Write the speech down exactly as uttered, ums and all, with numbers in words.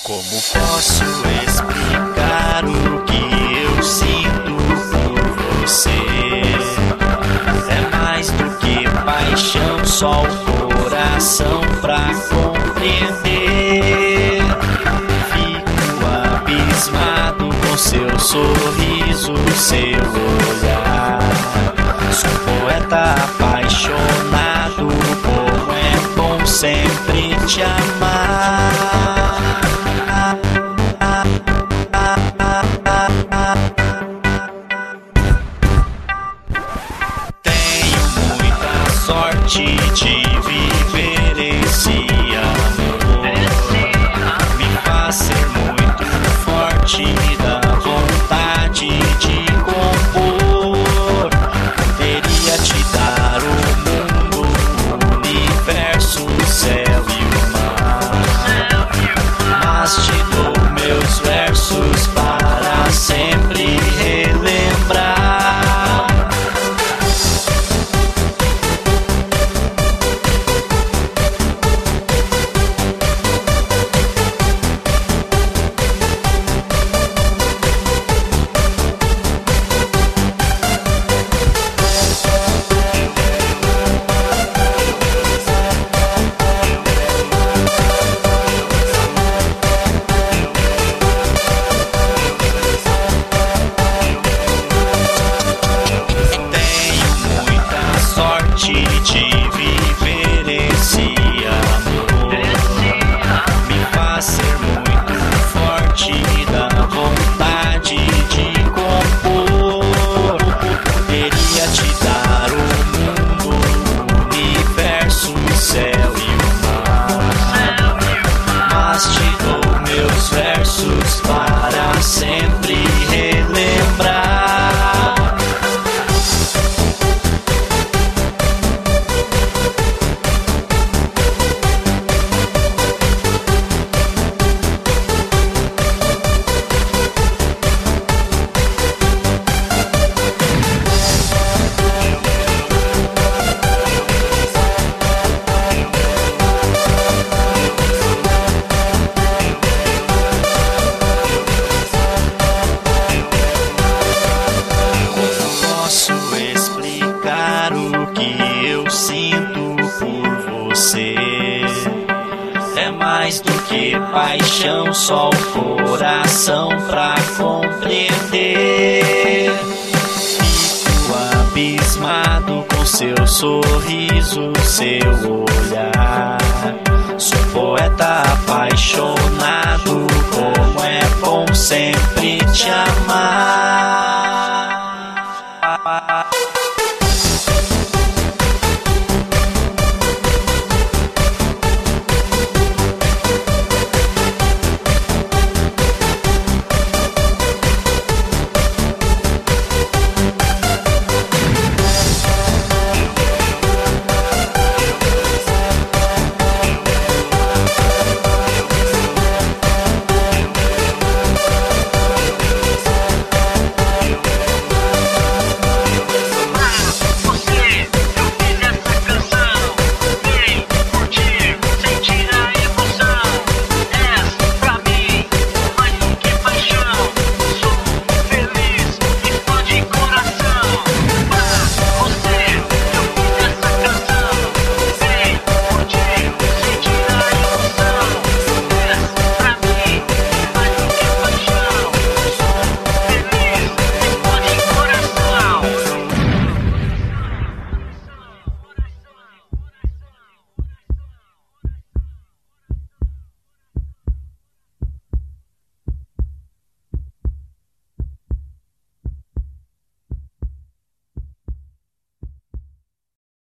Como posso explicar o que eu sinto por você? É mais do que paixão, só o coração pra compreender. Fico abismado com seu sorriso, seu olhar. Sou poeta apaixonado, como é bom sempre te amar. Sorte de viver esse amor, me faz ser muito forte, da vontade de compor. Poderia te dar o mundo, o universo, o céu e o mar, mas te dou meus versos para sempre relembrar. De viver esse amor, me faz ser muito forte, da vontade de compor. Poderia te dar o mundo, o universo, o céu e o mar, mas te dou meus versos para sempre relembrar. É mais do que paixão, só o coração pra compreender. Fico abismado com seu sorriso, seu olhar. Sou poeta apaixonado, como é bom sempre te amar.